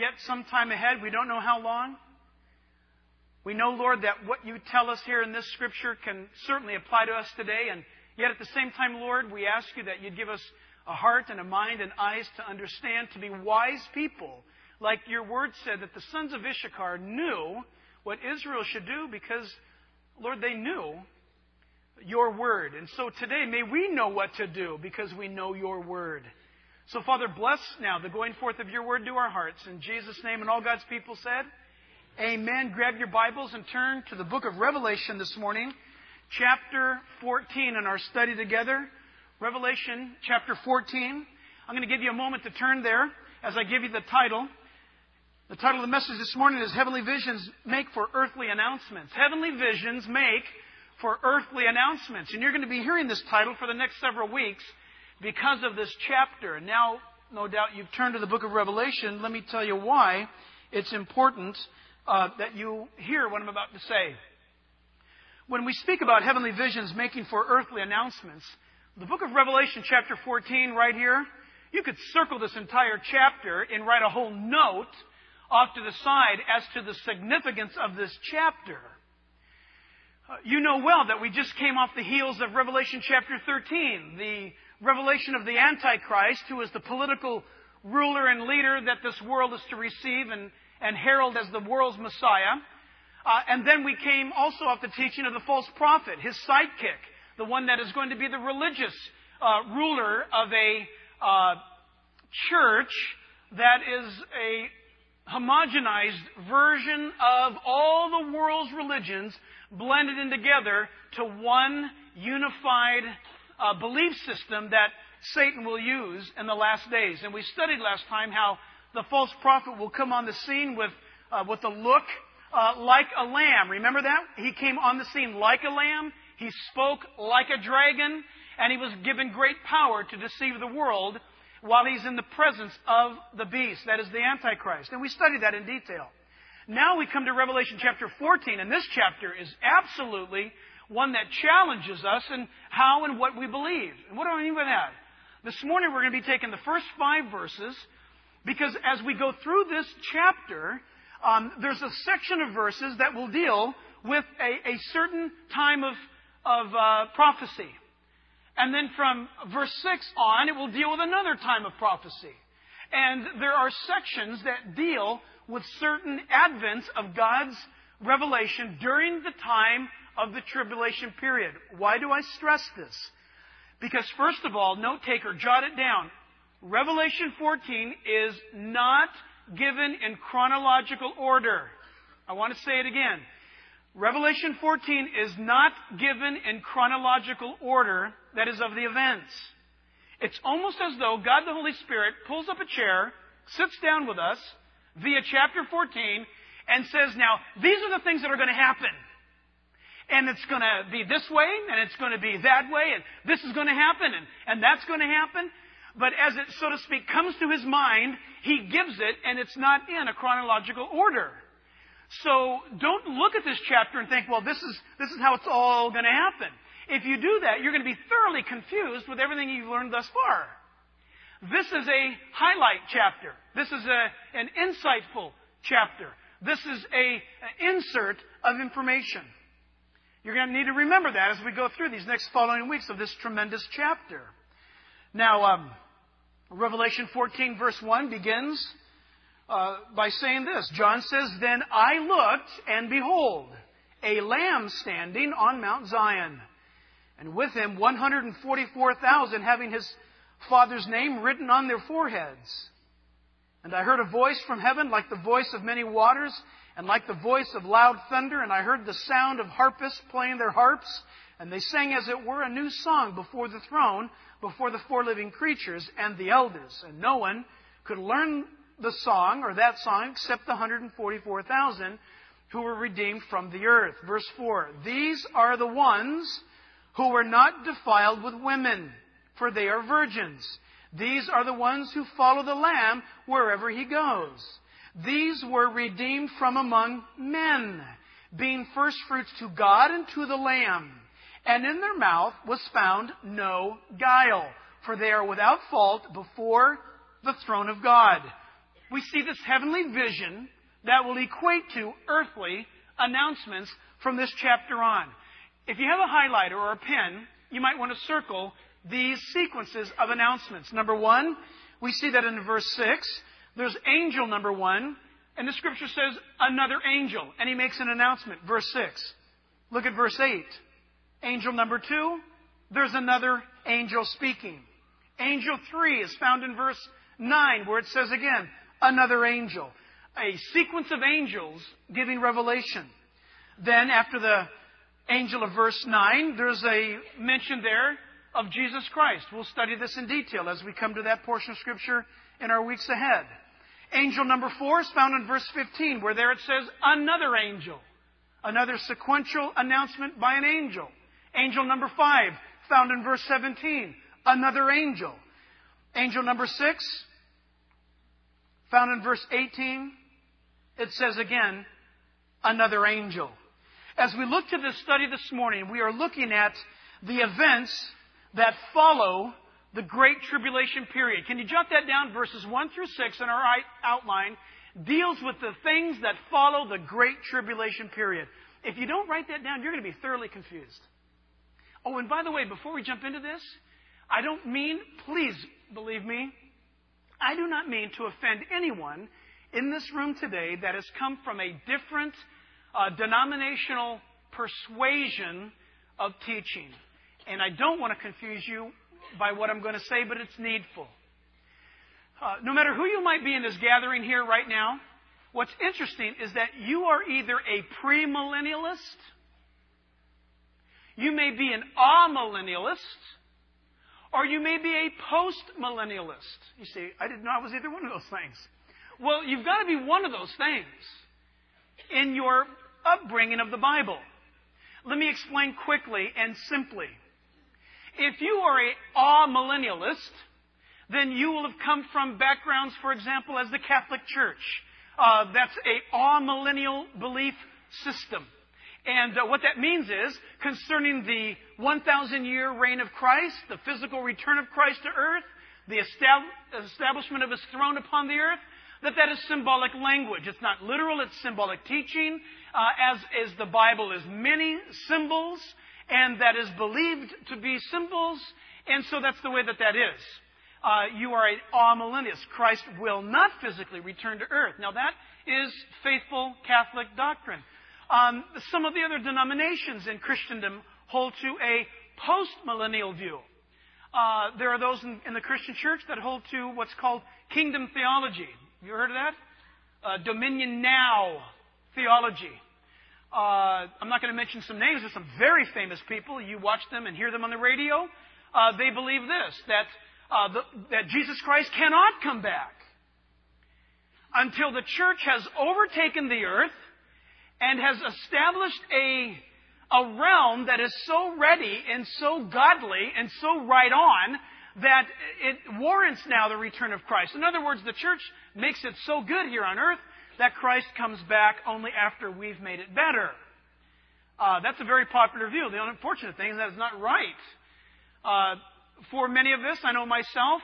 yet some time ahead. We don't know how long. We know, Lord, that what you tell us here in this Scripture can certainly apply to us today. And yet at the same time, Lord, we ask you that you'd give us a heart and a mind and eyes to understand, to be wise people. Like your word said, that the sons of Issachar knew what Israel should do because, Lord, they knew your word. And so today, may we know what to do because we know your word. So, Father, bless now the going forth of your word to our hearts. In Jesus' name, and all God's people said, amen. Grab your Bibles and turn to the book of Revelation this morning, chapter 14 in our study together. Revelation chapter 14. I'm going to give you a moment to turn there as I give you the title. The title of the message this morning is Heavenly Visions Make for Earthly Announcements. Heavenly Visions Make for Earthly Announcements. And you're going to be hearing this title for the next several weeks because of this chapter. And now, no doubt, you've turned to the book of Revelation. Let me tell you why it's important that you hear what I'm about to say. When we speak about heavenly visions making for earthly announcements, the book of Revelation chapter 14 right here, you could circle this entire chapter and write a whole note off to the side as to the significance of this chapter. You know well that we just came off the heels of Revelation chapter 13, the revelation of the Antichrist, who is the political ruler and leader that this world is to receive and herald as the world's Messiah. And then we came also off the teaching of the false prophet, his sidekick, the one that is going to be the religious ruler of a church that is a homogenized version of all the world's religions blended in together to one unified belief system that Satan will use in the last days. And we studied last time how the false prophet will come on the scene with a look like a lamb. Remember that? He came on the scene like a lamb. He spoke like a dragon. And he was given great power to deceive the world while he's in the presence of the beast, that is the Antichrist. And we studied that in detail. Now we come to Revelation chapter 14, and this chapter is absolutely one that challenges us in how and what we believe. And what do I mean by that? This morning we're going to be taking the first 5 verses, because as we go through this chapter, there's a section of verses that will deal with a certain time of prophecy. And then from verse 6 on, it will deal with another time of prophecy. And there are sections that deal with certain advents of God's revelation during the time of the tribulation period. Why do I stress this? Because first of all, note taker, jot it down. Revelation 14 is not given in chronological order. I want to say it again. Revelation 14 is not given in chronological order, that is, of the events. It's almost as though God the Holy Spirit pulls up a chair, sits down with us via chapter 14, and says, now, these are the things that are going to happen. And it's going to be this way, and it's going to be that way, and this is going to happen, and that's going to happen. But as it, so to speak, comes to his mind, he gives it, and it's not in a chronological order. So don't look at this chapter and think, well, this is how it's all going to happen. If you do that, you're going to be thoroughly confused with everything you've learned thus far. This is a highlight chapter. This is an insightful chapter. This is an insert of information. You're going to need to remember that as we go through these next following weeks of this tremendous chapter. Now, Revelation 14 verse 1 begins by saying this. John says, then I looked, and behold, a lamb standing on Mount Zion, and with him 144,000 having his Father's name written on their foreheads. And I heard a voice from heaven like the voice of many waters, and like the voice of loud thunder, and I heard the sound of harpists playing their harps, and they sang as it were a new song before the throne, before the 4 living creatures and the elders. And no one could learn the song, or that song, except the 144,000 who were redeemed from the earth. Verse 4, these are the ones who were not defiled with women, for they are virgins. These are the ones who follow the Lamb wherever he goes. These were redeemed from among men, being firstfruits to God and to the Lamb. And in their mouth was found no guile, for they are without fault before the throne of God. we see this heavenly vision that will equate to earthly announcements from this chapter on. If you have a highlighter or a pen, you might want to circle these sequences of announcements. Number 1, we see that in verse 6, there's angel number 1, and the Scripture says another angel, and he makes an announcement. Verse 6. Look at verse 8. Angel number 2, there's another angel speaking. Angel 3 is found in verse 9, where it says again, another angel. A sequence of angels giving revelation. Then, after the angel of verse 9, there's a mention there of Jesus Christ. We'll study this in detail as we come to that portion of Scripture in our weeks ahead. Angel number 4 is found in verse 15, where there it says, another angel. Another sequential announcement by an angel. Angel number 5, found in verse 17, another angel. Angel number 6, found in verse 18, it says again, another angel. As we look to this study this morning, we are looking at the events that follow the Great Tribulation period. Can you jot that down? Verses 1 through 6 in our outline deals with the things that follow the Great Tribulation period. If you don't write that down, you're going to be thoroughly confused. Oh, and by the way, before we jump into this, I don't mean, please believe me, I do not mean to offend anyone in this room today that has come from a different denominational persuasion of teaching. And I don't want to confuse you by what I'm going to say, but it's needful. No matter who you might be in this gathering here right now, what's interesting is that you are either a premillennialist, you may be an amillennialist, or you may be a postmillennialist. You see, I didn't know I was either one of those things. Well, you've got to be one of those things in your upbringing of the Bible. Let me explain quickly and simply. If you are a amillennialist, then you will have come from backgrounds, for example, as the Catholic Church. That's a amillennial belief system. And what that means is, concerning the 1,000-year reign of Christ, the physical return of Christ to earth, the establishment of His throne upon the earth, that is symbolic language. It's not literal, it's symbolic teaching, as is the Bible is many symbols, and that is believed to be symbols, and so that's the way that is. You are an amillennialist. Christ will not physically return to earth. Now that is faithful Catholic doctrine. Some of the other denominations in Christendom hold to a post-millennial view. There are those in the Christian church that hold to what's called kingdom theology. Have you heard of that? Dominion now theology. I'm not going to mention some names. There's some very famous people. You watch them and hear them on the radio. They believe this, that Jesus Christ cannot come back until the church has overtaken the earth and has established a realm that is so ready and so godly and so right on that it warrants now the return of Christ. In other words, the church makes it so good here on earth that Christ comes back only after we've made it better. That's a very popular view. The unfortunate thing is that it's not right. For many of us, I know myself,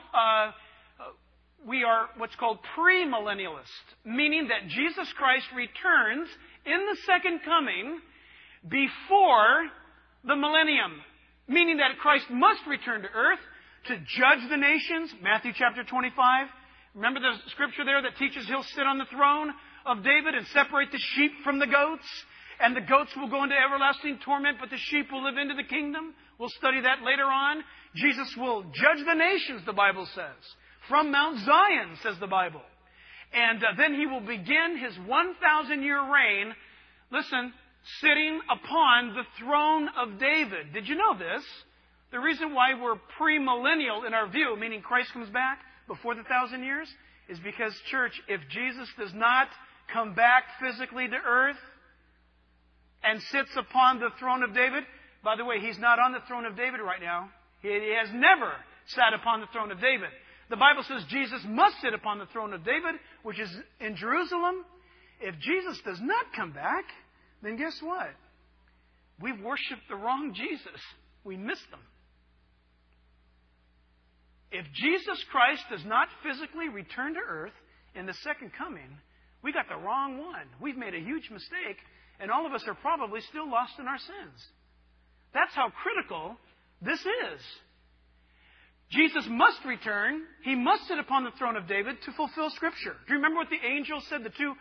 we are what's called premillennialist, meaning that Jesus Christ returns in the second coming before the millennium, meaning that Christ must return to earth to judge the nations. Matthew chapter 25. Remember the scripture there that teaches He'll sit on the throne of David and separate the sheep from the goats? And the goats will go into everlasting torment, but the sheep will live into the kingdom. We'll study that later on. Jesus will judge the nations, the Bible says. From Mount Zion, says the Bible. And then He will begin His 1,000-year reign, listen, sitting upon the throne of David. Did you know this? The reason why we're premillennial in our view, meaning Christ comes back before the 1,000 years, is because, church, if Jesus does not come back physically to earth and sits upon the throne of David, by the way, He's not on the throne of David right now. He has never sat upon the throne of David. The Bible says Jesus must sit upon the throne of David, which is in Jerusalem. If Jesus does not come back, then guess what? We've worshipped the wrong Jesus. We missed Him. If Jesus Christ does not physically return to earth in the second coming, we got the wrong one. We've made a huge mistake, and all of us are probably still lost in our sins. That's how critical this is. Jesus must return. He must sit upon the throne of David to fulfill Scripture. Do you remember what the angel said, the two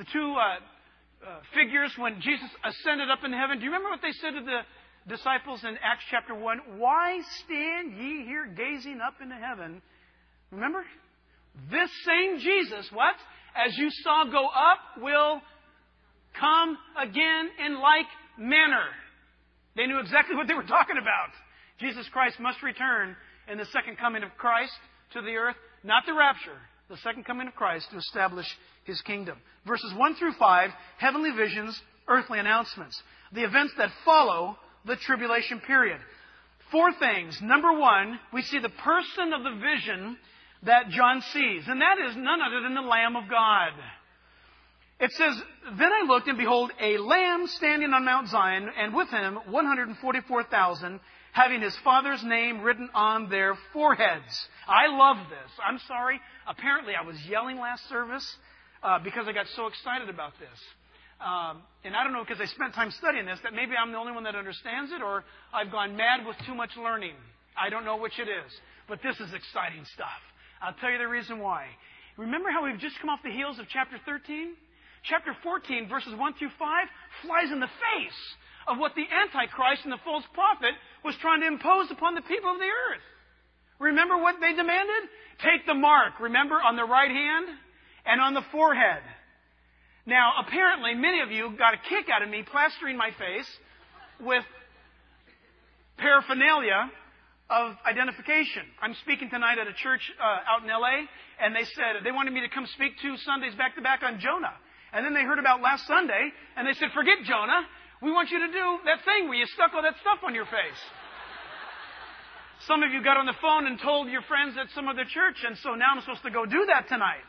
figures when Jesus ascended up into heaven? Do you remember what they said to the disciples in Acts chapter 1? Why stand ye here gazing up into heaven? Remember? This same Jesus, what? As you saw go up, will come again in like manner. They knew exactly what they were talking about. Jesus Christ must return in the second coming of Christ to the earth, not the rapture, the second coming of Christ to establish His kingdom. Verses 1 through 5, heavenly visions, earthly announcements. The events that follow the tribulation period. 4 things. Number 1, we see the person of the vision that John sees, and that is none other than the Lamb of God. It says, Then I looked, and behold, a Lamb standing on Mount Zion, and with him 144,000, having His Father's name written on their foreheads. I love this. I'm sorry. Apparently I was yelling last service because I got so excited about this. And I don't know, because I spent time studying this, that maybe I'm the only one that understands it, or I've gone mad with too much learning. I don't know which it is. But this is exciting stuff. I'll tell you the reason why. Remember how we've just come off the heels of chapter 13? Chapter 14, verses 1 through 5, flies in the face of what the Antichrist and the false prophet was trying to impose upon the people of the earth. Remember what they demanded? Take the mark, remember, on the right hand and on the forehead. Now, apparently, many of you got a kick out of me plastering my face with paraphernalia of identification. I'm speaking tonight at a church out in L.A., and they wanted me to come speak 2 Sundays back-to-back on Jonah. And then they heard about last Sunday, and they said, forget Jonah. We want you to do that thing where you stuck all that stuff on your face. Some of you got on the phone and told your friends at some other church, and so now I'm supposed to go do that tonight.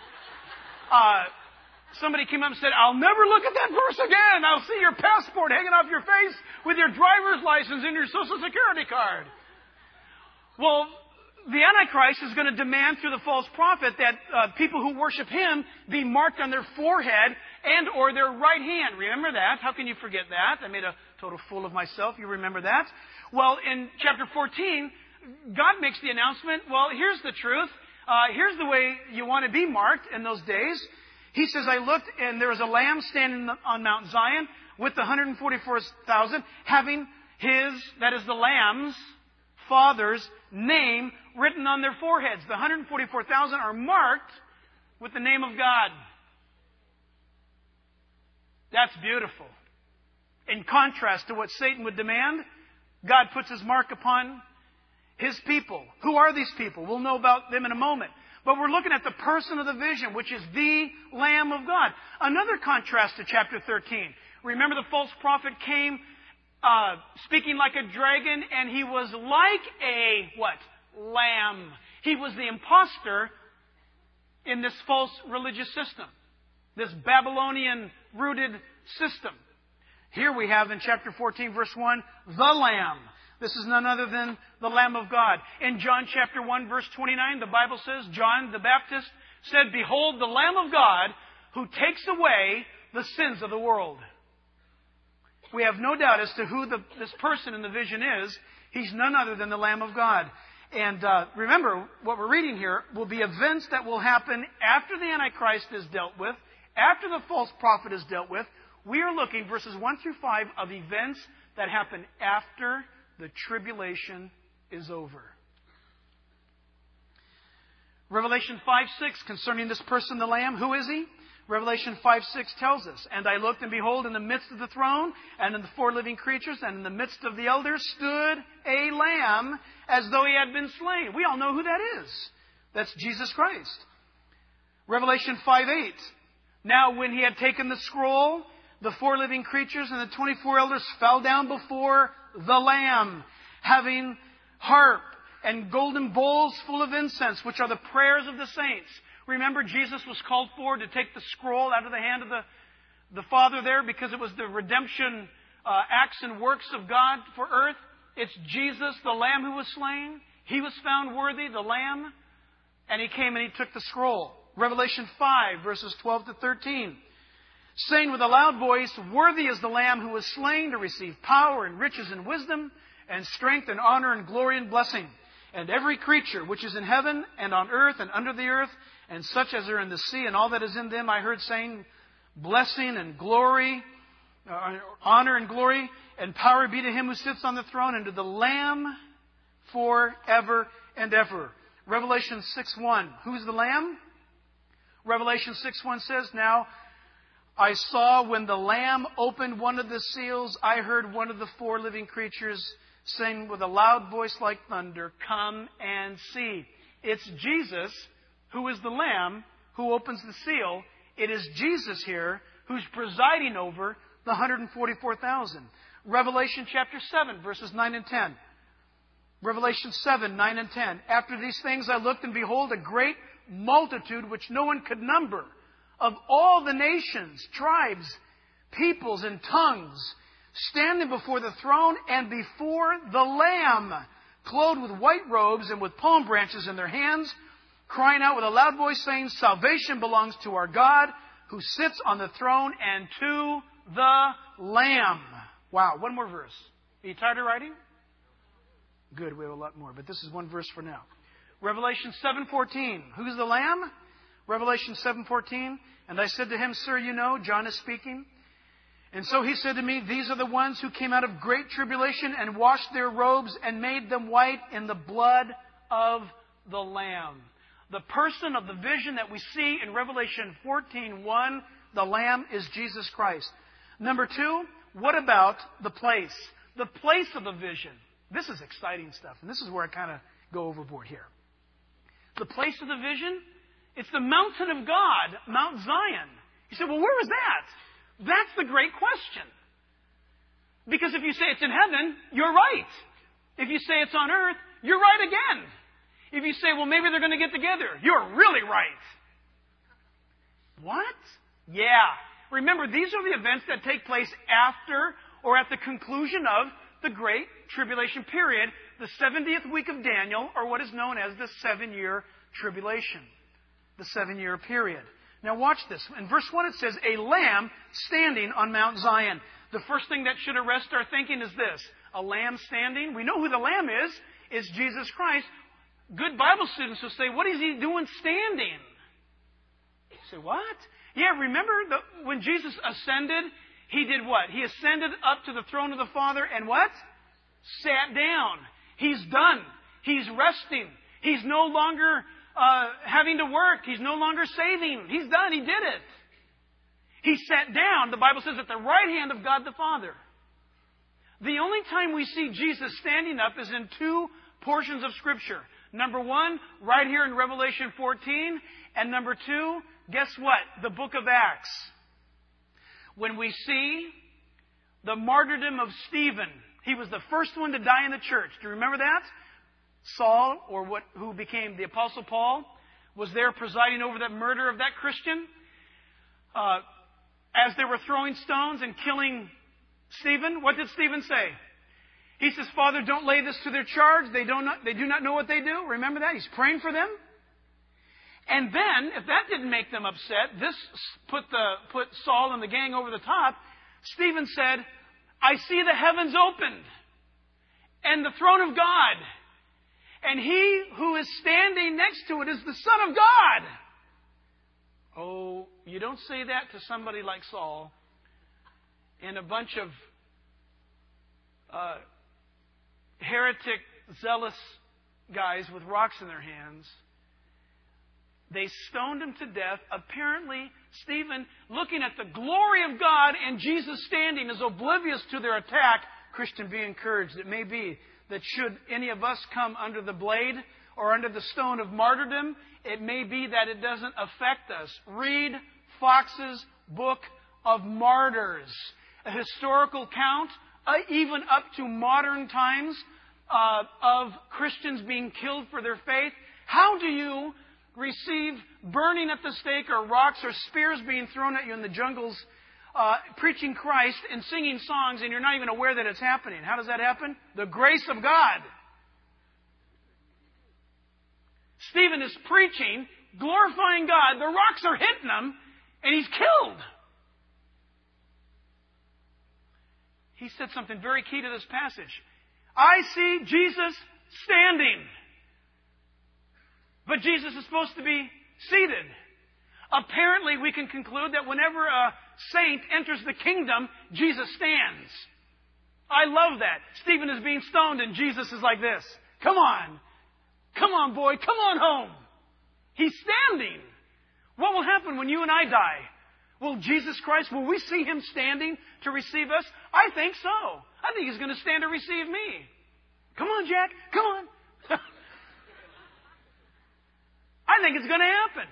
Somebody came up and said, I'll never look at that verse again. I'll see your passport hanging off your face with your driver's license and your Social Security card. Well, the Antichrist is going to demand through the false prophet that people who worship him be marked on their forehead and or their right hand. Remember that? How can you forget that? I made a total fool of myself. You remember that? Well, in chapter 14, God makes the announcement, well, here's the truth. Here's the way you want to be marked in those days. He says, I looked, and there was a lamb standing on Mount Zion with the 144,000, having that is the lamb's Father's name written on their foreheads. The 144,000 are marked with the name of God. That's beautiful. In contrast to what Satan would demand, God puts His mark upon His people. Who are these people? We'll know about them in a moment. But we're looking at the person of the vision, which is the Lamb of God. Another contrast to chapter 13. Remember, the false prophet came speaking like a dragon, and he was like a, what? Lamb. He was the imposter in this false religious system. This Babylonian-rooted system. Here we have in chapter 14, verse 1, the Lamb. This is none other than the Lamb of God. In John chapter 1, verse 29, the Bible says, John the Baptist said, Behold, the Lamb of God who takes away the sins of the world. We have no doubt as to who this person in the vision is. He's none other than the Lamb of God. And remember, what we're reading here will be events that will happen after the Antichrist is dealt with, after the false prophet is dealt with. We are looking, verses 1 through 5, of events that happen after the tribulation is over. Revelation 5:6, concerning this person, the Lamb, who is He? Revelation 5:6 tells us, And I looked, and behold, in the midst of the throne, and in the 4 living creatures, and in the midst of the elders, stood a Lamb, as though He had been slain. We all know who that is. That's Jesus Christ. Revelation 5:8, Now when He had taken the scroll, the 4 living creatures and the 24 elders fell down before the Lamb, having harp and golden bowls full of incense, which are the prayers of the saints. Remember, Jesus was called for to take the scroll out of the hand of the Father there, because it was the redemption acts and works of God for earth. It's Jesus, the Lamb, who was slain. He was found worthy, the Lamb, and He came and He took the scroll. Revelation 5, verses 12 to 13. Saying with a loud voice, "Worthy is the Lamb who was slain to receive power and riches and wisdom and strength and honor and glory and blessing. And every creature which is in heaven and on earth and under the earth and such as are in the sea and all that is in them, I heard saying, blessing and glory, honor and glory and power be to Him who sits on the throne and to the Lamb forever and ever." Revelation 6:1. Who's the Lamb? Revelation 6:1 says, "Now I saw when the Lamb opened one of the seals, I heard one of the four living creatures saying with a loud voice like thunder, 'Come and see.'" It's Jesus who is the Lamb who opens the seal. It is Jesus here who's presiding over the 144,000. Revelation chapter 7, verses 9 and 10. Revelation 7, 9 and 10. "After these things I looked, and behold, a great multitude which no one could number, of all the nations, tribes, peoples, and tongues, standing before the throne and before the Lamb, clothed with white robes and with palm branches in their hands, crying out with a loud voice, saying, 'Salvation belongs to our God, who sits on the throne, and to the Lamb.'" Wow, one more verse. Are you tired of writing? Good, we have a lot more, but this is one verse for now. Revelation 7:14. Who's the Lamb? Revelation 7:14. "And I said to him, 'Sir, you know,'" John is speaking, "and so he said to me, 'These are the ones who came out of great tribulation and washed their robes and made them white in the blood of the Lamb.'" The person of the vision that we see in Revelation 14:1, the Lamb is Jesus Christ. Number 2, what about the place? The place of the vision. This is exciting stuff, and this is where I kind of go overboard here. The place of the vision, it's the mountain of God, Mount Zion. You say, well, where is that? That's the great question. Because if you say it's in heaven, you're right. If you say it's on earth, you're right again. If you say, well, maybe they're going to get together, you're really right. What? Yeah. Remember, these are the events that take place after or at the conclusion of the Great Tribulation period, the 70th week of Daniel, or what is known as the 7-year tribulation, the 7-year period. Now watch this. In verse 1 it says, "A lamb standing on Mount Zion." The first thing that should arrest our thinking is this: a lamb standing. We know who the lamb is Jesus Christ. Good Bible students will say, what is He doing standing? You say, what? Yeah, remember when Jesus ascended, He did what? He ascended up to the throne of the Father and what? Sat down. He's done. He's resting. He's no longer having to work. He's no longer saving. He's done. He did it. He sat down, the Bible says, at the right hand of God the Father. The only time we see Jesus standing up is in 2 portions of Scripture. Number 1, right here in Revelation 14. And number 2, guess what? The book of Acts. When we see the martyrdom of Stephen, he was the first one to die in the church. Do you remember that? Saul, who became the Apostle Paul, was there presiding over that murder of that Christian. As they were throwing stones and killing Stephen, what did Stephen say? He says, "Father, don't lay this to their charge. They do not know what they do." Remember that? He's praying for them. And then, if that didn't make them upset, this put Saul and the gang over the top. Stephen said, "I see the heavens opened and the throne of God, and He who is standing next to it is the Son of God." Oh, you don't say that to somebody like Saul and a bunch of heretic, zealous guys with rocks in their hands. They stoned him to death. Apparently, Stephen, looking at the glory of God and Jesus standing, is oblivious to their attack. Christian, be encouraged. It may be that should any of us come under the blade or under the stone of martyrdom, it may be that it doesn't affect us. Read Fox's Book of Martyrs, a historical count, even up to modern times, of Christians being killed for their faith. How do you receive burning at the stake or rocks or spears being thrown at you in the jungles, preaching Christ and singing songs, and you're not even aware that it's happening? How does that happen? The grace of God. Stephen is preaching, glorifying God. The rocks are hitting him, and he's killed. He said something very key to this passage. I see Jesus standing. But Jesus is supposed to be seated. Apparently, we can conclude that whenever a saint enters the kingdom, Jesus stands. I love that. Stephen is being stoned and Jesus is like this. Come on. Come on, boy. Come on home. He's standing. What will happen when you and I die? Will Jesus Christ, will we see Him standing to receive us? I think so. I think He's going to stand to receive me. Come on, Jack. Come on. I think it's going to happen.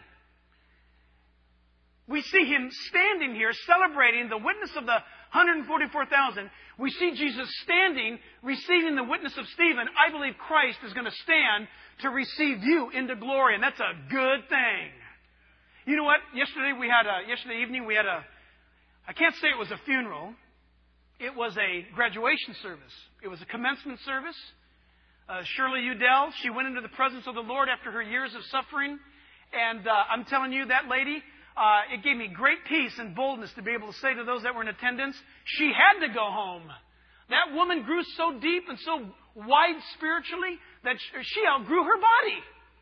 We see Him standing here celebrating the witness of the 144,000. We see Jesus standing, receiving the witness of Stephen. I believe Christ is going to stand to receive you into glory, and that's a good thing. You know what? Yesterday evening we had I can't say it was a funeral. It was a graduation service. It was a commencement service. Shirley Udell, she went into the presence of the Lord after her years of suffering. And I'm telling you, that lady, it gave me great peace and boldness to be able to say to those that were in attendance, she had to go home. That woman grew so deep and so wide spiritually that she outgrew her body.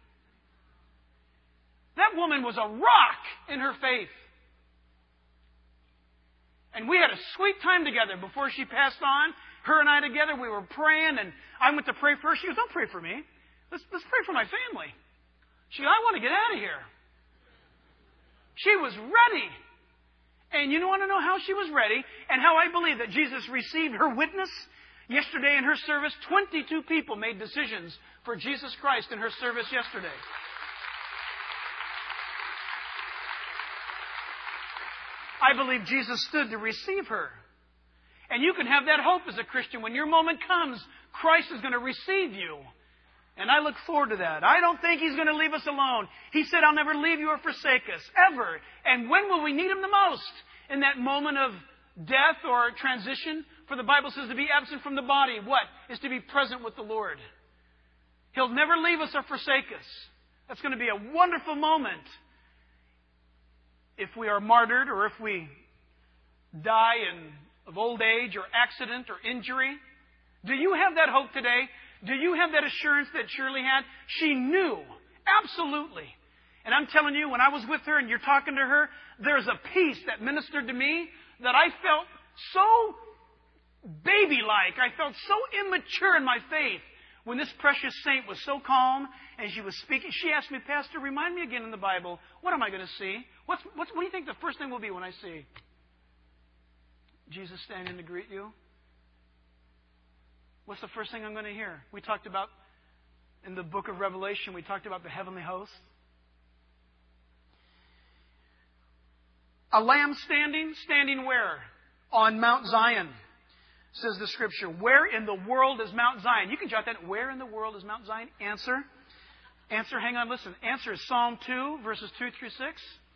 That woman was a rock in her faith. And we had a sweet time together before she passed on. Her and I together, we were praying, and I went to pray first. She goes, don't pray for me. Let's pray for my family. She goes, I want to get out of here. She was ready. And you want to know how she was ready and how I believe that Jesus received her witness? Yesterday in her service, 22 people made decisions for Jesus Christ in her service yesterday. I believe Jesus stood to receive her. And you can have that hope as a Christian. When your moment comes, Christ is going to receive you. And I look forward to that. I don't think He's going to leave us alone. He said, I'll never leave you or forsake us, ever. And when will we need Him the most? In that moment of death or transition? For the Bible says to be absent from the body, what? Is to be present with the Lord. He'll never leave us or forsake us. That's going to be a wonderful moment. If we are martyred or if we die of old age or accident or injury. Do you have that hope today? Do you have that assurance that Shirley had? She knew. Absolutely. And I'm telling you, when I was with her and you're talking to her, there's a peace that ministered to me that I felt so baby-like. I felt so immature in my faith when this precious saint was so calm and she was speaking. She asked me, Pastor, remind me again in the Bible, what am I going to see? What do you think the first thing will be when I see Jesus standing to greet you? What's the first thing I'm going to hear? We talked about, in the book of Revelation, we talked about the heavenly host. A lamb standing where? On Mount Zion, says the Scripture. Where in the world is Mount Zion? You can jot that. Where in the world is Mount Zion? Answer, hang on, listen. Answer is Psalm 2, verses 2 through 6.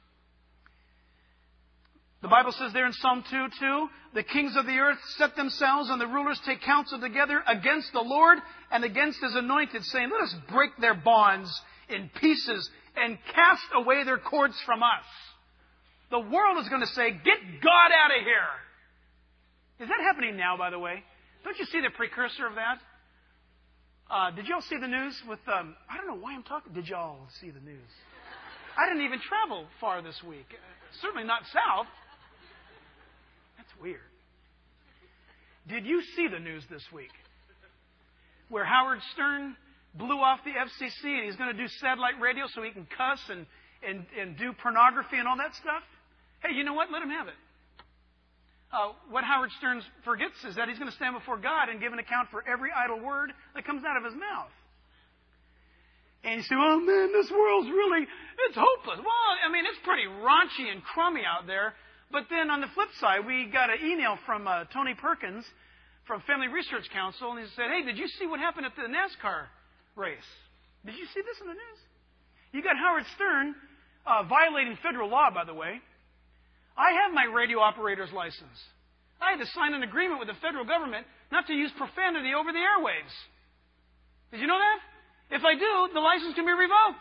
The Bible says there in Psalm 2:2, the kings of the earth set themselves and the rulers take counsel together against the Lord and against His anointed, saying, let us break their bonds in pieces and cast away their cords from us. The world is going to say, get God out of here. Is that happening now, by the way? Don't you see the precursor of that? Did y'all see the news with, I don't know why I'm talking. Did y'all see the news? I didn't even travel far this week. Certainly not south. That's weird. Did you see the news this week? Where Howard Stern blew off the FCC and he's going to do satellite radio so he can cuss and do pornography and all that stuff? Hey, you know what? Let him have it. What Howard Stern forgets is that he's going to stand before God and give an account for every idle word that comes out of his mouth. And you say, oh man, this world's really, it's hopeless. Well, I mean, it's pretty raunchy and crummy out there. But then on the flip side, we got an email from Tony Perkins from Family Research Council, and he said, hey, did you see what happened at the NASCAR race? Did you see this in the news? You got Howard Stern violating federal law, by the way. I have my radio operator's license. I had to sign an agreement with the federal government not to use profanity over the airwaves. Did you know that? If I do, the license can be revoked.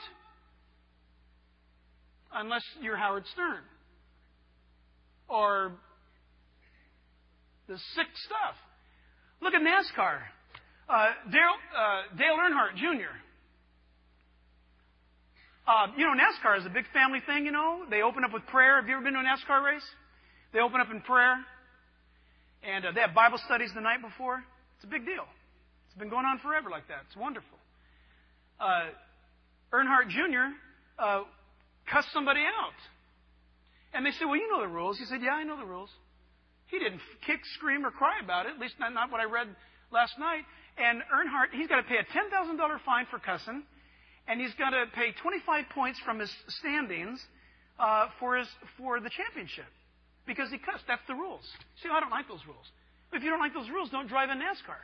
Unless you're Howard Stern. Or the sick stuff. Look at NASCAR. Dale Earnhardt Jr. NASCAR is a big family thing, They open up with prayer. Have you ever been to a NASCAR race? They open up in prayer. And they have Bible studies the night before. It's a big deal. It's been going on forever like that. It's wonderful. Earnhardt Jr. Cussed somebody out. And they said, well, you know the rules. He said, yeah, I know the rules. He didn't kick, scream, or cry about it. At least not what I read last night. And Earnhardt, he's got to pay a $10,000 fine for cussing. And he's got to pay 25 points from his standings for the championship. Because he cussed. That's the rules. See, I don't like those rules. If you don't like those rules, don't drive in NASCAR.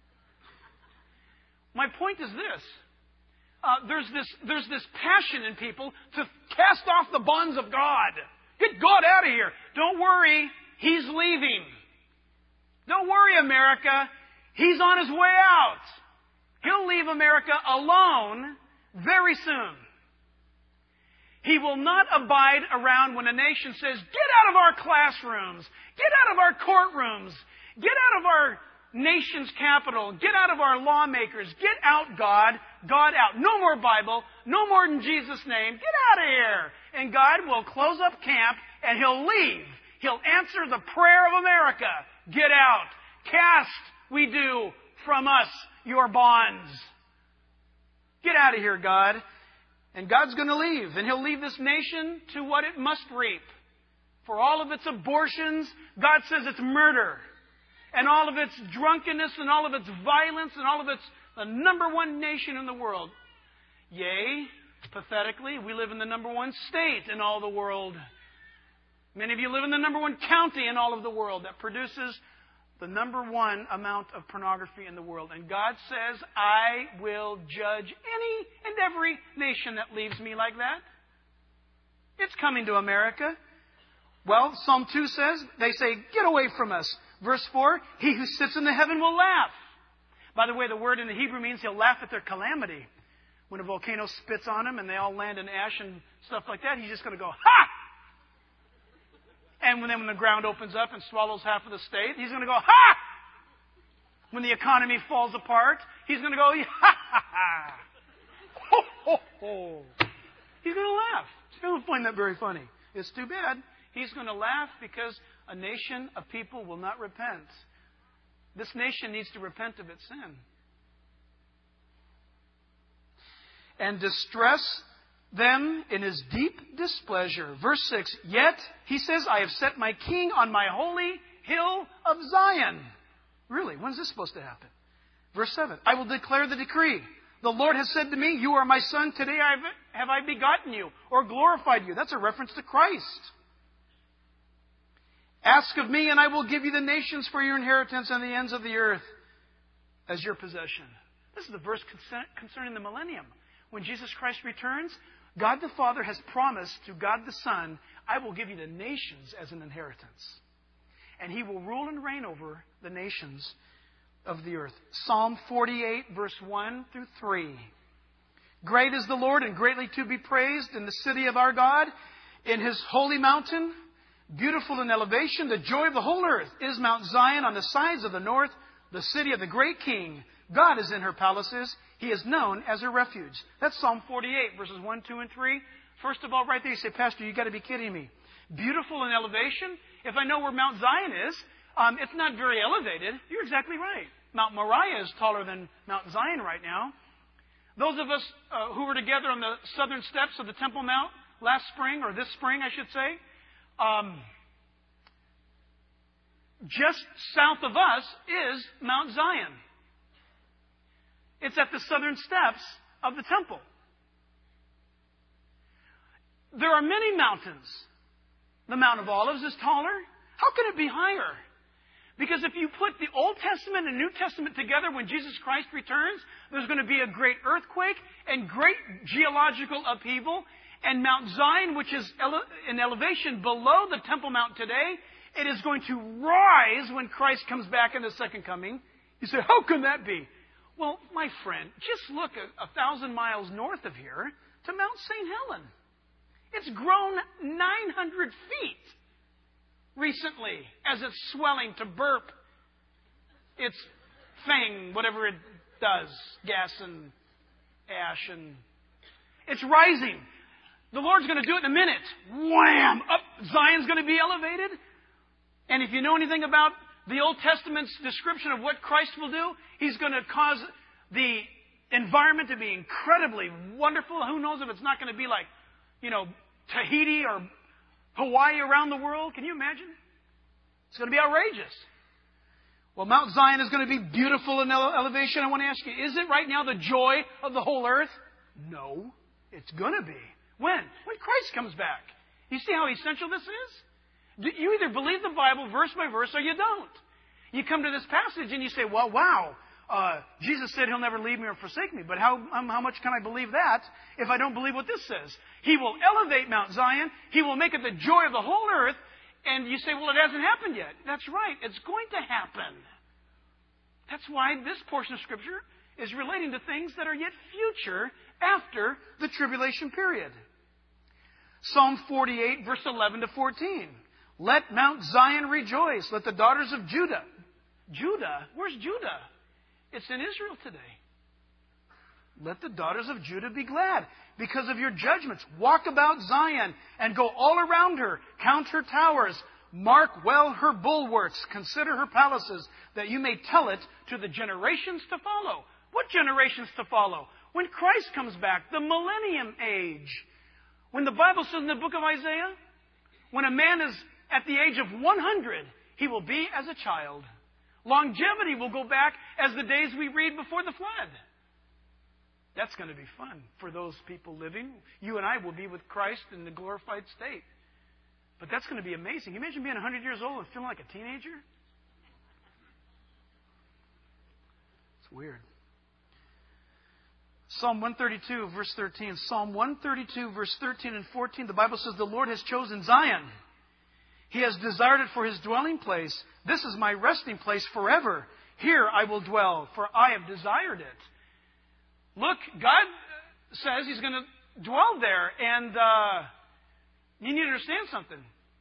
My point is this. There's this passion in people to cast off the bonds of God. Get God out of here. Don't worry. He's leaving. Don't worry, America. He's on his way out. He'll leave America alone very soon. He will not abide around when a nation says, get out of our classrooms. Get out of our courtrooms. Get out of our nation's capital. Get out of our lawmakers. Get out, God. God out. No more Bible. No more in Jesus' name. Get out of here. And God will close up camp and He'll leave. He'll answer the prayer of America. Get out. Cast, we do, from us your bonds. Get out of here, God. And God's going to leave. And He'll leave this nation to what it must reap. For all of its abortions, God says it's murder. And all of its drunkenness and all of its violence and all of its the number one nation in the world. Yea, pathetically, we live in the number one state in all the world. Many of you live in the number one county in all of the world that produces the number one amount of pornography in the world. And God says, I will judge any and every nation that leaves me like that. It's coming to America. Well, Psalm 2 says, they say, get away from us. Verse 4, he who sits in the heaven will laugh. By the way, the word in the Hebrew means he'll laugh at their calamity. When a volcano spits on them and they all land in ash and stuff like that, he's just going to go, ha! And when the ground opens up and swallows half of the state, he's going to go, ha! When the economy falls apart, he's going to go, ha ha ha! Ho ho ho! He's going to laugh. I don't find that very funny. It's too bad. He's going to laugh because a nation of people will not repent. This nation needs to repent of its sin. And distress them in His deep displeasure. Verse 6, yet, He says, I have set my king on my holy hill of Zion. Really, when's this supposed to happen? Verse 7, I will declare the decree. The Lord has said to me, you are my son, today have I begotten you, or glorified you. That's a reference to Christ. Ask of me, and I will give you the nations for your inheritance and the ends of the earth as your possession. This is the verse concerning the millennium. When Jesus Christ returns, God the Father has promised to God the Son, I will give you the nations as an inheritance. And He will rule and reign over the nations of the earth. Psalm 48, verse 1 through 3. Great is the Lord and greatly to be praised in the city of our God, in His holy mountain. Beautiful in elevation, the joy of the whole earth is Mount Zion on the sides of the north, the city of the great King. God is in her palaces. He is known as her refuge. That's Psalm 48, verses 1, 2, and 3. First of all, right there, you say, Pastor, you've got to be kidding me. Beautiful in elevation? If I know where Mount Zion is, it's not very elevated. You're exactly right. Mount Moriah is taller than Mount Zion right now. Those of us who were together on the southern steps of the Temple Mount last spring, or this spring, I should say, just south of us is Mount Zion. It's at the southern steps of the temple. There are many mountains. The Mount of Olives is taller. How can it be higher? Because if you put the Old Testament and New Testament together when Jesus Christ returns, there's going to be a great earthquake and great geological upheaval. And Mount Zion, which is in elevation below the Temple Mount today, it is going to rise when Christ comes back in the second coming. You say, how can that be? Well, my friend, just look 1,000 miles north of here to Mount St. Helens. It's grown 900 feet recently as it's swelling to burp its fang, whatever it does, gas and ash, and it's rising. The Lord's going to do it in a minute. Wham! Up, Zion's going to be elevated. And if you know anything about the Old Testament's description of what Christ will do, He's going to cause the environment to be incredibly wonderful. Who knows if it's not going to be like, Tahiti or Hawaii around the world. Can you imagine? It's going to be outrageous. Well, Mount Zion is going to be beautiful in elevation. I want to ask you, is it right now the joy of the whole earth? No, it's going to be. When? When Christ comes back. You see how essential this is? You either believe the Bible verse by verse or you don't. You come to this passage and you say, well, wow, Jesus said He'll never leave me or forsake me. But how much can I believe that if I don't believe what this says? He will elevate Mount Zion. He will make it the joy of the whole earth. And you say, well, it hasn't happened yet. That's right. It's going to happen. That's why this portion of Scripture is relating to things that are yet future after the tribulation period. Psalm 48, verse 11 to 14. Let Mount Zion rejoice. Let the daughters of Judah. Judah? Where's Judah? It's in Israel today. Let the daughters of Judah be glad because of your judgments. Walk about Zion and go all around her. Count her towers. Mark well her bulwarks. Consider her palaces, that you may tell it to the generations to follow. What generations to follow? When Christ comes back, the millennium age. When the Bible says in the book of Isaiah, when a man is at the age of 100, he will be as a child. Longevity will go back as the days we read before the flood. That's going to be fun for those people living. You and I will be with Christ in the glorified state. But that's going to be amazing. Can you imagine being 100 years old and feeling like a teenager? It's weird. Psalm 132, verse 13. Psalm 132, verse 13 and 14. The Bible says, the Lord has chosen Zion. He has desired it for His dwelling place. This is my resting place forever. Here I will dwell, for I have desired it. Look, God says He's going to dwell there. And you need to understand something.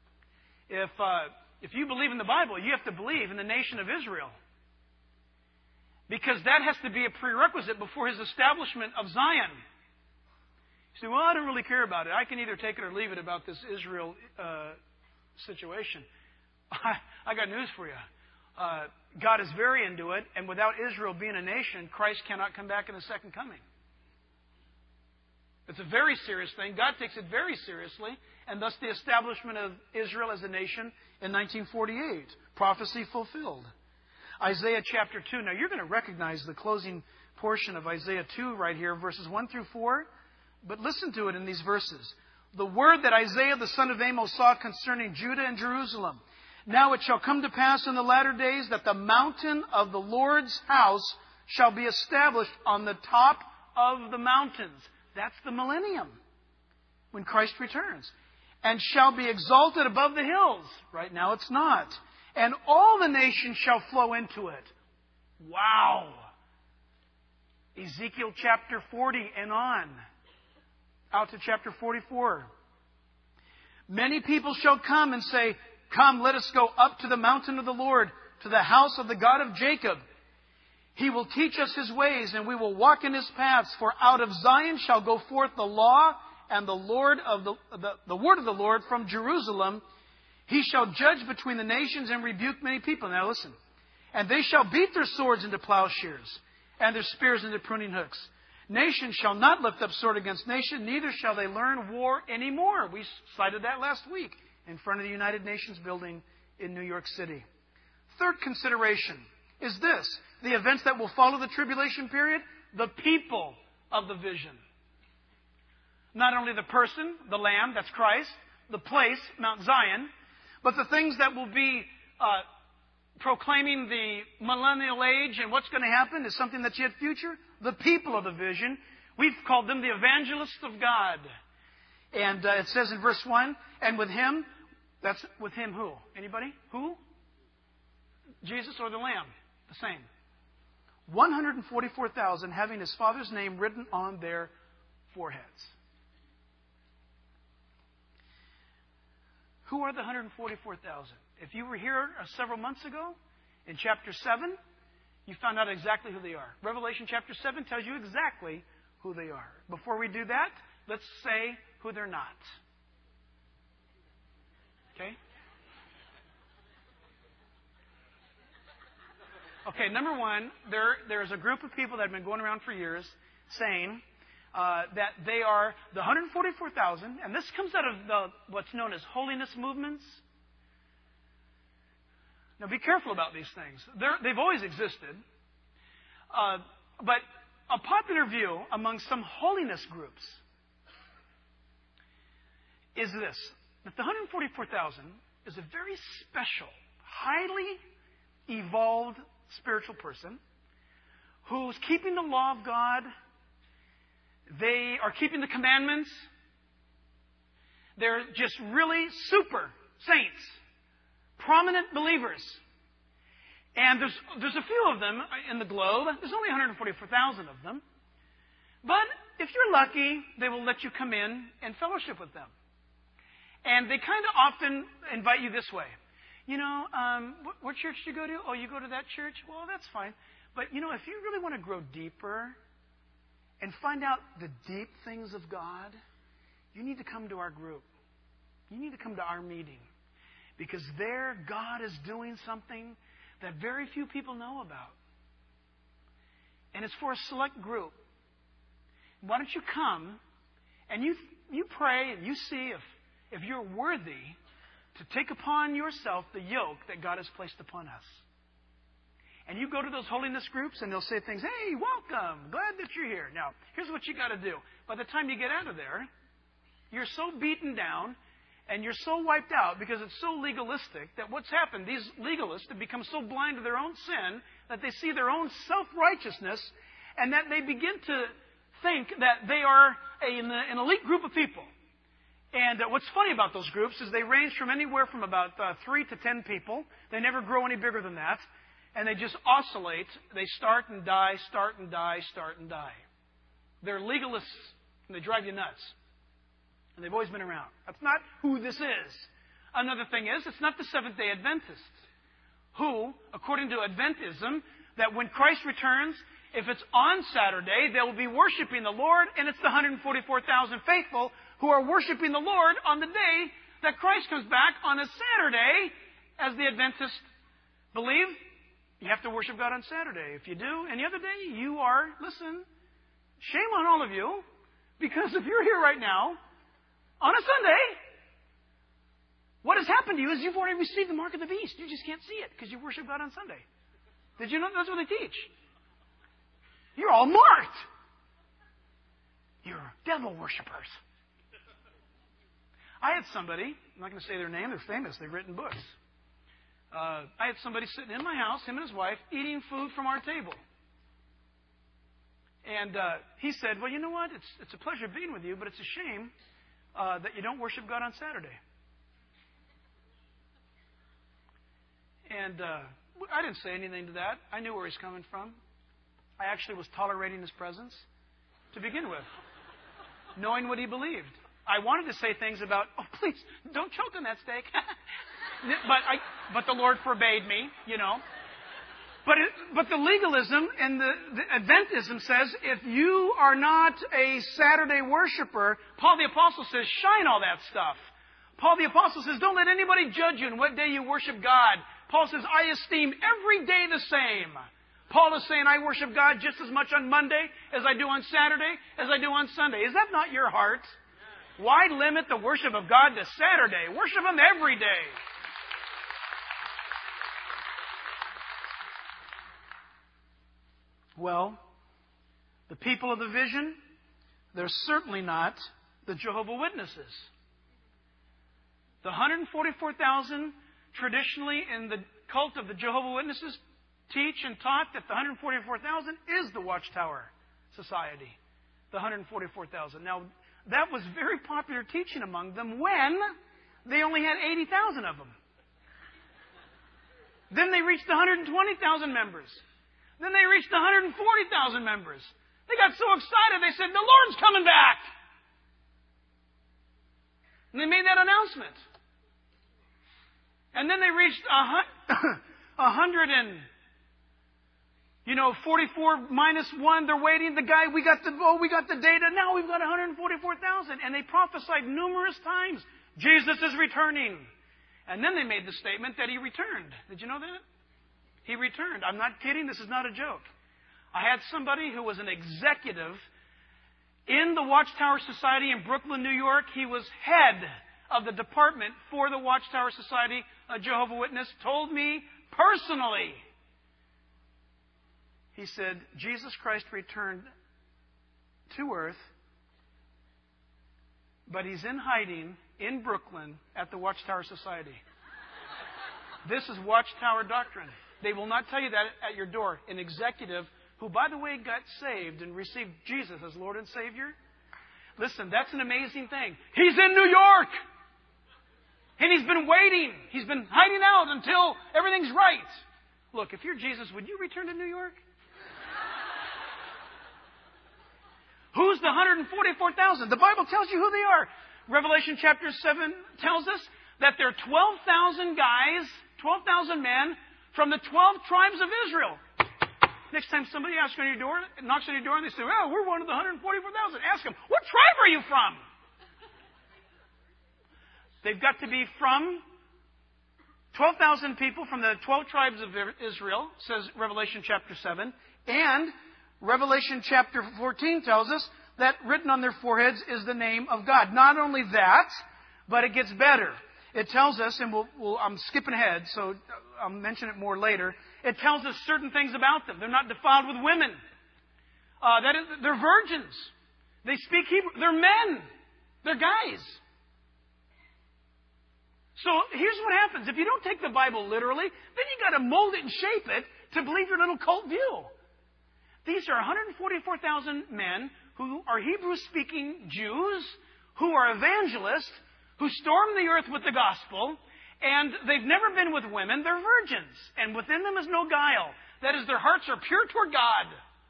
If you believe in the Bible, you have to believe in the nation of Israel. Because that has to be a prerequisite before His establishment of Zion. You say, well, I don't really care about it. I can either take it or leave it about this Israel situation. I got news for you. God is very into it, and without Israel being a nation, Christ cannot come back in the second coming. It's a very serious thing. God takes it very seriously, and thus the establishment of Israel as a nation in 1948. Prophecy fulfilled. Isaiah chapter 2. Now, you're going to recognize the closing portion of Isaiah 2 right here, verses 1 through 4. But listen to it in these verses. The word that Isaiah the son of Amos saw concerning Judah and Jerusalem. Now it shall come to pass in the latter days that the mountain of the Lord's house shall be established on the top of the mountains. That's the millennium, when Christ returns. And shall be exalted above the hills. Right now it's not. And all the nations shall flow into it. Wow! Ezekiel chapter 40 and on. Out to chapter 44. Many people shall come and say, come, let us go up to the mountain of the Lord, to the house of the God of Jacob. He will teach us His ways, and we will walk in His paths. For out of Zion shall go forth the law and the word of the word of the Lord from Jerusalem. He shall judge between the nations and rebuke many people. Now listen. And they shall beat their swords into plowshares, and their spears into pruning hooks. Nation shall not lift up sword against nation, neither shall they learn war anymore. We cited that last week in front of the United Nations building in New York City. Third consideration is this: the events that will follow the tribulation period, the people of the vision. Not only the person, the Lamb, that's Christ, the place, Mount Zion, but the things that will be proclaiming the millennial age and what's going to happen is something that's yet future. The people of the vision. We've called them the evangelists of God. And it says in verse 1, and with Him, that's with Him who? Anybody? Who? Jesus or the Lamb? The same. 144,000 having his father's name written on their foreheads. Who are the 144,000? If you were here several months ago, in chapter 7, you found out exactly who they are. Revelation chapter 7 tells you exactly who they are. Before we do that, let's say who they're not. Okay? Okay, number one, there's a group of people that have been going around for years saying that they are the 144,000, and this comes out of what's known as holiness movements. Now, be careful about these things. They've always existed. But a popular view among some holiness groups is this, that the 144,000 is a very special, highly evolved spiritual person who's keeping the law of God. They are keeping the commandments. They're just really super saints, prominent believers. And there's a few of them in the globe. There's only 144,000 of them. But if you're lucky, they will let you come in and fellowship with them. And they kind of often invite you this way. You know, what church do you go to? Oh, you go to that church? Well, that's fine. But, you know, if you really want to grow deeper and find out the deep things of God, you need to come to our group. You need to come to our meeting. Because there, God is doing something that very few people know about. And it's for a select group. Why don't you come and you pray and you see if you're worthy to take upon yourself the yoke that God has placed upon us. And you go to those holiness groups and they'll say things, hey, welcome, glad that you're here. Now, here's what you got to do. By the time you get out of there, you're so beaten down and you're so wiped out because it's so legalistic that what's happened, these legalists have become so blind to their own sin that they see their own self-righteousness and that they begin to think that they are an elite group of people. And what's funny about those groups is they range from anywhere from about 3 to 10 people. They never grow any bigger than that. And they just oscillate. They start and die, start and die, start and die. They're legalists, and they drive you nuts. And they've always been around. That's not who this is. Another thing is, it's not the Seventh-day Adventists who, according to Adventism, that when Christ returns, if it's on Saturday, they will be worshiping the Lord, and it's the 144,000 faithful who are worshiping the Lord on the day that Christ comes back on a Saturday, as the Adventists believe. You have to worship God on Saturday. If you do any other day, you are, listen, shame on all of you, because if you're here right now, on a Sunday, what has happened to you is you've already received the mark of the beast. You just can't see it because you worship God on Sunday. Did you know that's what they teach? You're all marked. You're devil worshippers. I had somebody, I'm not going to say their name, they're famous, they've written books. I had somebody sitting in my house, him and his wife, eating food from our table. And he said, well, you know what? It's a pleasure being with you, but it's a shame that you don't worship God on Saturday. And I didn't say anything to that. I knew where he's coming from. I actually was tolerating his presence to begin with, knowing what he believed. I wanted to say things about, oh, please, don't choke on that steak. but the Lord forbade me, you know. But the legalism and the Adventism says if you are not a Saturday worshiper, Paul the Apostle says, shine all that stuff. Paul the Apostle says, don't let anybody judge you on what day you worship God. Paul says, I esteem every day the same. Paul is saying, I worship God just as much on Monday as I do on Saturday, as I do on Sunday. Is that not your heart? Why limit the worship of God to Saturday? Worship Him every day. Well, the people of the vision, they're certainly not the Jehovah's Witnesses. The 144,000 traditionally in the cult of the Jehovah's Witnesses teach and taught that the 144,000 is the Watchtower Society. The 144,000. Now, that was very popular teaching among them when they only had 80,000 of them. Then they reached 120,000 members. Then they reached 140,000 members. They got so excited, they said, the Lord's coming back. And they made that announcement. And then they reached 44 minus 1. They're waiting. The guy, we got the data. Now we've got 144,000. And they prophesied numerous times, Jesus is returning. And then they made the statement that He returned. Did you know that? He returned. I'm not kidding. This is not a joke. I had somebody who was an executive in the Watchtower Society in Brooklyn, New York. He was head of the department for the Watchtower Society, a Jehovah's Witness, told me personally. He said, Jesus Christ returned to earth, but He's in hiding in Brooklyn at the Watchtower Society. This is Watchtower doctrine. They will not tell you that at your door. An executive who, by the way, got saved and received Jesus as Lord and Savior. Listen, that's an amazing thing. He's in New York! And He's been waiting. He's been hiding out until everything's right. Look, if you're Jesus, would you return to New York? Who's the 144,000? The Bible tells you who they are. Revelation chapter 7 tells us that there are 12,000 guys, 12,000 men from the 12 tribes of Israel. Next time somebody knocks on your door, and they say, well, we're one of the 144,000. Ask them, what tribe are you from? They've got to be from 12,000 people from the 12 tribes of Israel, says Revelation chapter 7. And Revelation chapter 14 tells us that written on their foreheads is the name of God. Not only that, but it gets better. It tells us, and I'm skipping ahead, so I'll mention it more later. It tells us certain things about them. They're not defiled with women. They're virgins. They speak Hebrew. They're men. They're guys. So here's what happens. If you don't take the Bible literally, then you've got to mold it and shape it to believe your little cult view. These are 144,000 men who are Hebrew-speaking Jews, who are evangelists, who storm the earth with the gospel, and they've never been with women. They're virgins, and within them is no guile. That is, their hearts are pure toward God.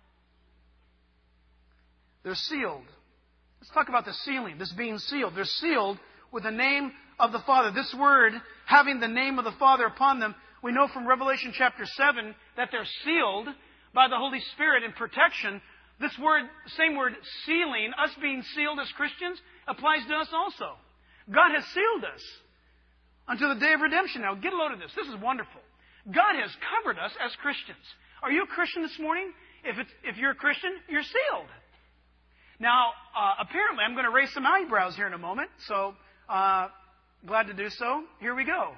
They're sealed. Let's talk about the sealing, this being sealed. They're sealed with the name of the Father. This word, having the name of the Father upon them, we know from Revelation chapter 7 that they're sealed by the Holy Spirit in protection. This word, same word, sealing, us being sealed as Christians, applies to us also. God has sealed us until the day of redemption. Now, get a load of this. This is wonderful. God has covered us as Christians. Are you a Christian this morning? If you're a Christian, you're sealed. Now, apparently, I'm going to raise some eyebrows here in a moment, so glad to do so. Here we go.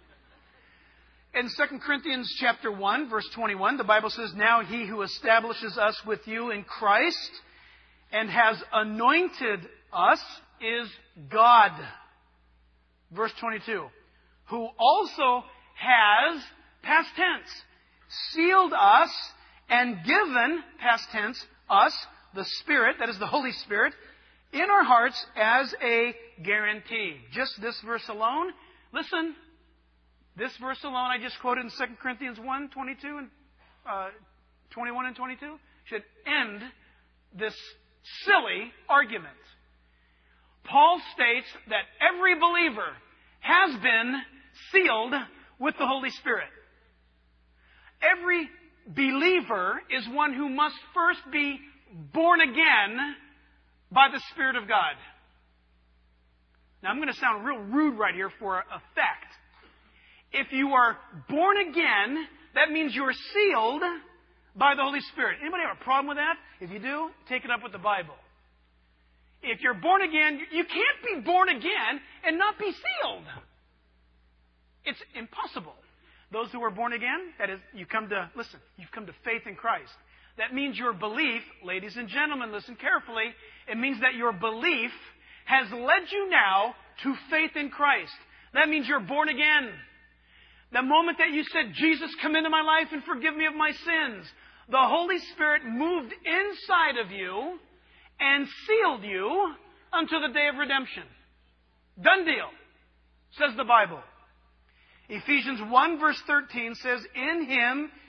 In 2 Corinthians chapter 1, verse 21, the Bible says, now He who establishes us with you in Christ and has anointed us is God. Verse 22, who also has, past tense, sealed us and given, past tense, us, the Spirit, that is the Holy Spirit, in our hearts as a guarantee. Just this verse alone, listen, this verse alone I just quoted in 2 Corinthians 1, 22 and 21 and 22 should end this silly argument. Paul states that every believer has been sealed with the Holy Spirit. Every believer is one who must first be born again by the Spirit of God. Now, I'm going to sound real rude right here for effect. If you are born again, that means you're sealed by the Holy Spirit. Anybody have a problem with that? If you do, take it up with the Bible. If you're born again, you can't be born again and not be sealed. It's impossible. Those who are born again, that is, you've come to faith in Christ. That means your belief, ladies and gentlemen, listen carefully, it means that your belief has led you now to faith in Christ. That means you're born again. The moment that you said, Jesus, come into my life and forgive me of my sins, the Holy Spirit moved inside of you and sealed you until the day of redemption. Done deal, says the Bible. Ephesians 1 verse 13 says, in Him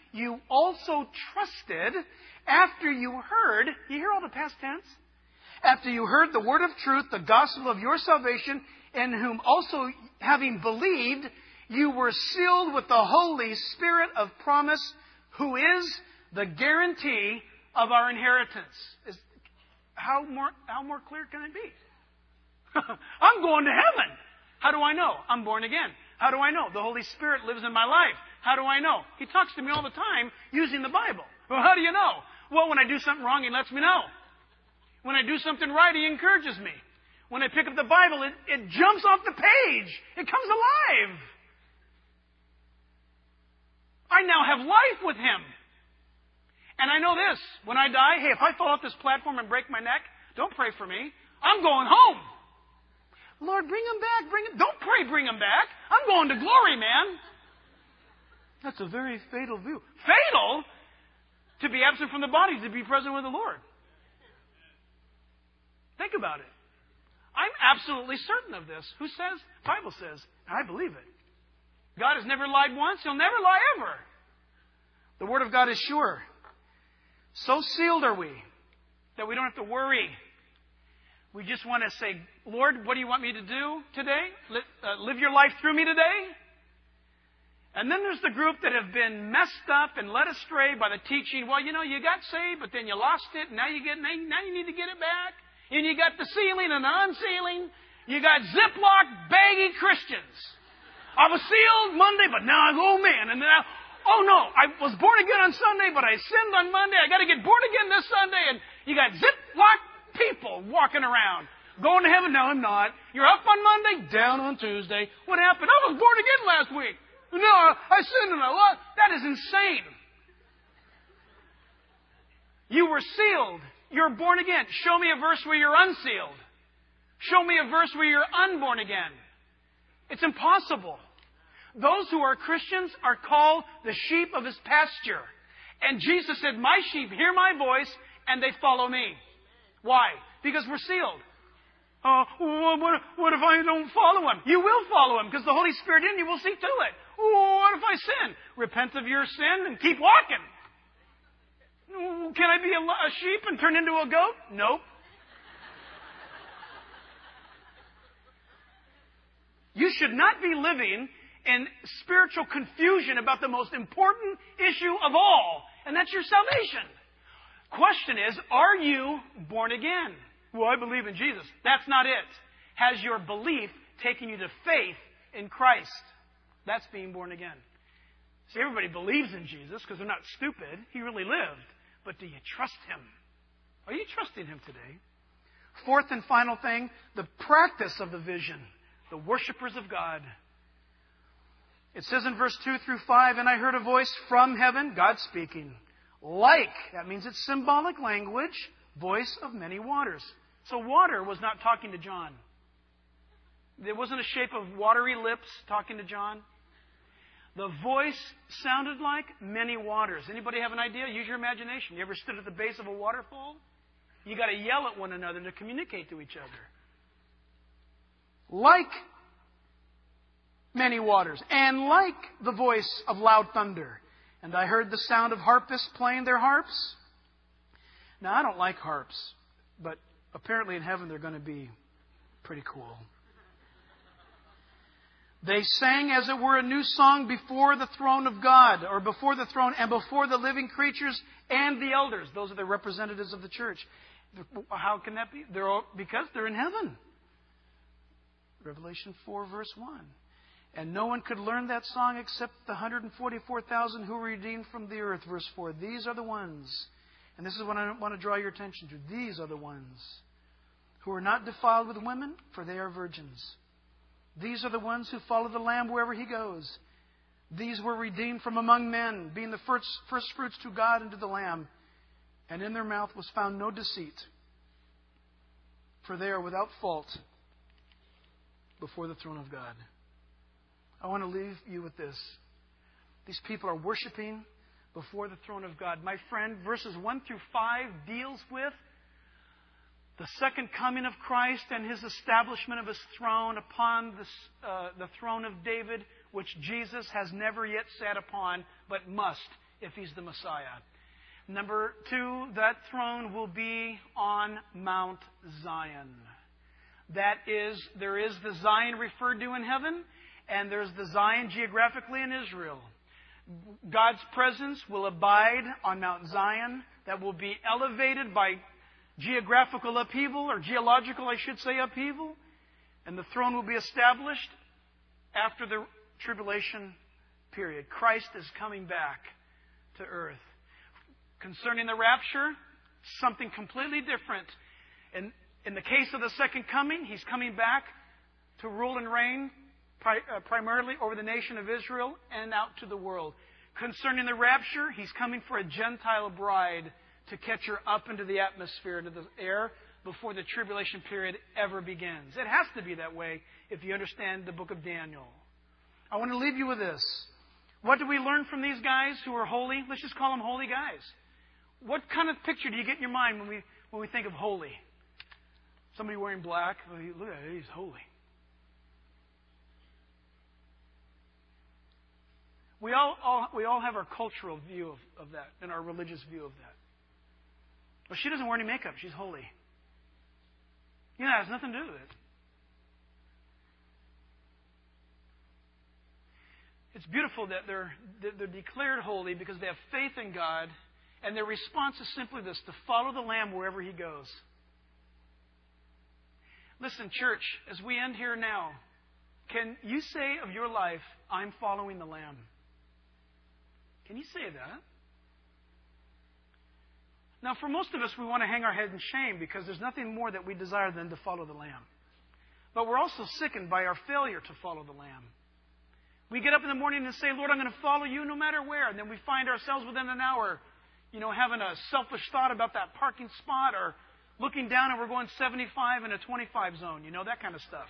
you also trusted after you heard, you hear all the past tense? After you heard the word of truth, the gospel of your salvation, in whom also having believed, you were sealed with the Holy Spirit of promise, who is the guarantee of our inheritance. How more clear can it be? I'm going to heaven. How do I know? I'm born again. How do I know? The Holy Spirit lives in my life. How do I know? He talks to me all the time using the Bible. Well, how do you know? Well, when I do something wrong, He lets me know. When I do something right, He encourages me. When I pick up the Bible, it jumps off the page. It comes alive. I now have life with Him. And I know this. When I die, hey, if I fall off this platform and break my neck, don't pray for me. I'm going home. Lord, bring Him back. Don't pray, bring Him back. I'm going to glory, man. That's a very fatal view. Fatal? To be absent from the body, to be present with the Lord. Think about it. I'm absolutely certain of this. Who says? The Bible says. I believe it. God has never lied once. He'll never lie ever. The Word of God is sure. So sealed are we that we don't have to worry. We just want to say, Lord, what do you want me to do today? Live your life through me today? And then there's the group that have been messed up and led astray by the teaching. Well, you got saved, but then you lost it. Now you need to get it back. And you got the sealing and the unsealing. You got Ziploc baggy Christians. I was sealed Monday, but now oh man, and then oh no, I was born again on Sunday, but I sinned on Monday. I got to get born again this Sunday. And you got Ziploc people walking around. Going to heaven? No, I'm not. You're up on Monday, down on Tuesday. What happened? I was born again last week. No, I sinned and I lost. That is insane. You were sealed. You're born again. Show me a verse where you're unsealed. Show me a verse where you're unborn again. It's impossible. Those who are Christians are called the sheep of His pasture. And Jesus said, my sheep hear my voice and they follow me. Why? Because we're sealed. What if I don't follow Him? You will follow Him because the Holy Spirit in you will see to it. What if I sin? Repent of your sin and keep walking. Can I be a sheep and turn into a goat? Nope. You should not be living in spiritual confusion about the most important issue of all, and that's your salvation. Question is, are you born again? Well, I believe in Jesus. That's not it. Has your belief taken you to faith in Christ? That's being born again. See, everybody believes in Jesus because they're not stupid. He really lived. But do you trust Him? Are you trusting Him today? Fourth and final thing, the practice of the vision. The worshipers of God. It says in verse 2 through 5, and I heard a voice from heaven, God speaking, like, that means it's symbolic language, voice of many waters. So water was not talking to John. There wasn't a shape of watery lips talking to John. The voice sounded like many waters. Anybody have an idea? Use your imagination. You ever stood at the base of a waterfall? You got to yell at one another to communicate to each other. Like many waters, and like the voice of loud thunder. And I heard the sound of harpists playing their harps. Now, I don't like harps, but apparently in heaven they're going to be pretty cool. They sang, as it were, a new song before the throne of God, or before the throne and before the living creatures and the elders. Those are the representatives of the church. How can that be? Because they're in heaven. Revelation 4, verse 1. And no one could learn that song except the 144,000 who were redeemed from the earth. Verse 4. These are the ones, and this is what I want to draw your attention to. These are the ones who are not defiled with women, for they are virgins. These are the ones who follow the Lamb wherever He goes. These were redeemed from among men, being the first fruits to God and to the Lamb. And in their mouth was found no deceit, for they are without fault before the throne of God. I want to leave you with this. These people are worshiping before the throne of God. My friend, verses 1 through 5 deals with the second coming of Christ and His establishment of His throne upon the throne of David, which Jesus has never yet sat upon, but must if He's the Messiah. Number 2, that throne will be on Mount Zion. That is, there is the Zion referred to in heaven, and there's the Zion geographically in Israel. God's presence will abide on Mount Zion. That will be elevated by geographical upheaval, or geological, I should say, upheaval. And the throne will be established after the tribulation period. Christ is coming back to earth. Concerning the rapture, something completely different. In the case of the second coming, He's coming back to rule and reign primarily over the nation of Israel and out to the world. Concerning the rapture, He's coming for a Gentile bride to catch her up into the atmosphere, into the air, before the tribulation period ever begins. It has to be that way if you understand the book of Daniel. I want to leave you with this. What do we learn from these guys who are holy? Let's just call them holy guys. What kind of picture do you get in your mind when we think of holy? Somebody wearing black? Oh, look at it, he's holy. We all have our cultural view of that and our religious view of that. Well, she doesn't wear any makeup. She's holy. You know, it has nothing to do with it. It's beautiful that they're declared holy because they have faith in God, and their response is simply this: to follow the Lamb wherever He goes. Listen, church, as we end here now, can you say of your life, I'm following the Lamb? Can you say that? Now, for most of us, we want to hang our head in shame because there's nothing more that we desire than to follow the Lamb. But we're also sickened by our failure to follow the Lamb. We get up in the morning and say, Lord, I'm going to follow You no matter where. And then we find ourselves within an hour, having a selfish thought about that parking spot, or looking down and we're going 75 in a 25 zone, that kind of stuff.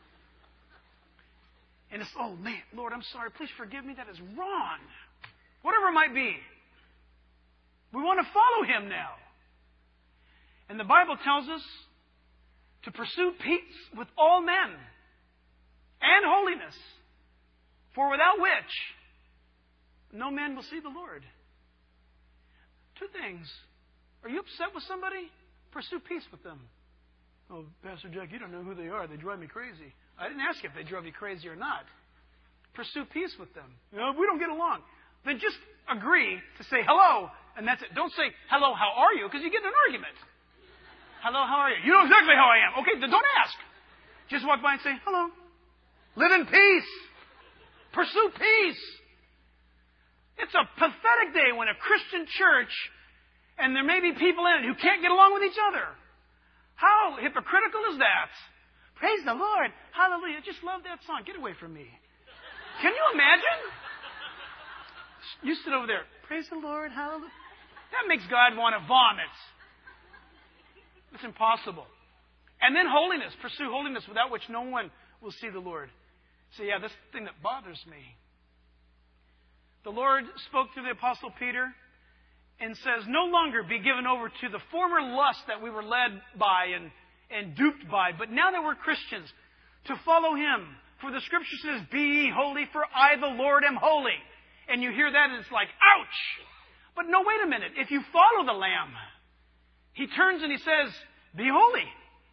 And it's, oh man, Lord, I'm sorry. Please forgive me. That is wrong. Whatever it might be. We want to follow Him now. And the Bible tells us to pursue peace with all men and holiness, for without which no man will see the Lord. 2 things. Are you upset with somebody? Pursue peace with them. Oh, Pastor Jack, you don't know who they are. They drive me crazy. I didn't ask you if they drove you crazy or not. Pursue peace with them. We don't get along. Then just agree to say hello, and that's it. Don't say, hello, how are you? Because you get in an argument. Hello, how are you? You know exactly how I am. Okay, then don't ask. Just walk by and say, hello. Live in peace. Pursue peace. It's a pathetic day when a Christian church, and there may be people in it who can't get along with each other. How hypocritical is that? Praise the Lord. Hallelujah. Just love that song. Get away from me. Can you imagine? You sit over there. Praise the Lord. Hallelujah. That makes God want to vomit. It's impossible. And then holiness. Pursue holiness, without which no one will see the Lord. So yeah, this thing that bothers me. The Lord spoke through the Apostle Peter and says, no longer be given over to the former lust that we were led by and duped by, but now that we're Christians, to follow Him. For the Scripture says, be ye holy, for I, the Lord, am holy. And you hear that and it's like, ouch! But no, wait a minute. If you follow the Lamb, He turns and He says, be holy.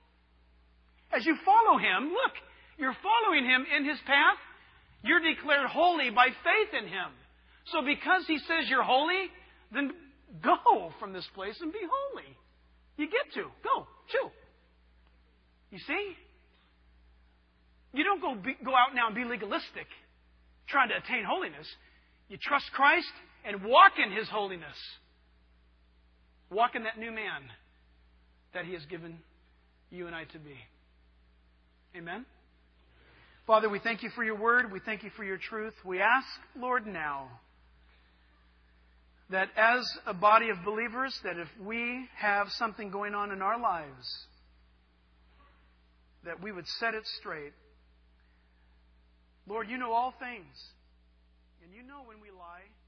As you follow Him, look, you're following Him in His path. You're declared holy by faith in Him. So because He says you're holy, then go from this place and be holy. You get to. Go. Chew. You see? You don't go out now and be legalistic, trying to attain holiness. You trust Christ and walk in His holiness. Walk in that new man that He has given you and I to be. Amen? Father, we thank You for Your word. We thank You for Your truth. We ask, Lord, now that as a body of believers, that if we have something going on in our lives, that we would set it straight. Lord, You know all things. And You know when we lie.